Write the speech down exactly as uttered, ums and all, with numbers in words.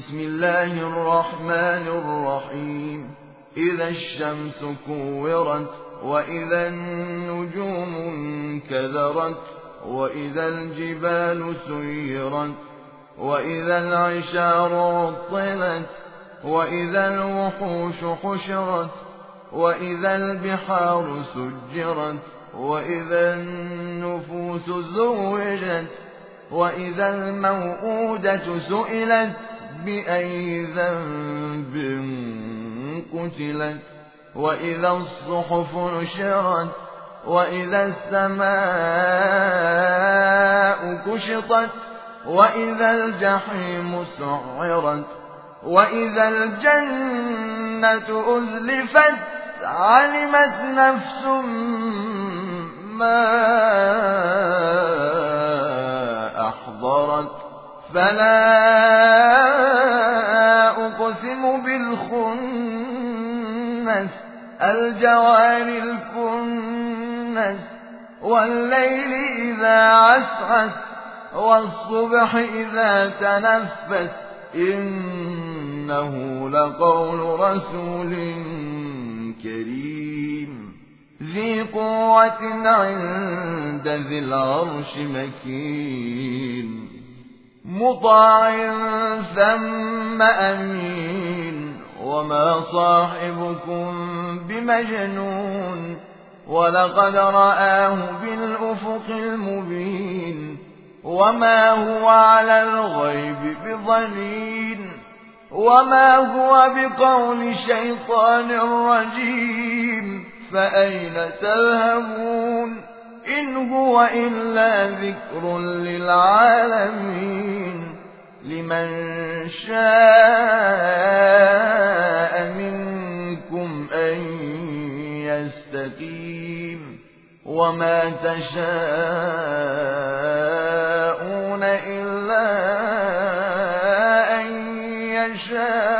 بسم الله الرحمن الرحيم إذا الشمس كورت وإذا النجوم انكدرت وإذا الجبال سيرت وإذا العشار عطلت وإذا الوحوش حشرت وإذا البحار سجرت وإذا النفوس زوجت وإذا الموءودة سئلت بأي ذنب قتلت وإذا الصحف نشرت وإذا السماء كشطت وإذا الجحيم سعرت وإذا الجنة أزلفت علمت نفس ما أحضرت فلا أقسم بالخنس الجوار الكنس والليل إذا عسعس والصبح إذا تنفس إنه لقول رسول كريم ذي قوة عند ذي العرش مكين مطاع ثم أمين وما صاحبكم بمجنون ولقد رآه بالأفق المبين وما هو على الغيب بضنين وما هو بقول شيطان رجيم فأين تذهبون إن هو إلا ذكر للعالمين لمن شاء منكم أن يستقيم وما تشاءون إلا أن يشاء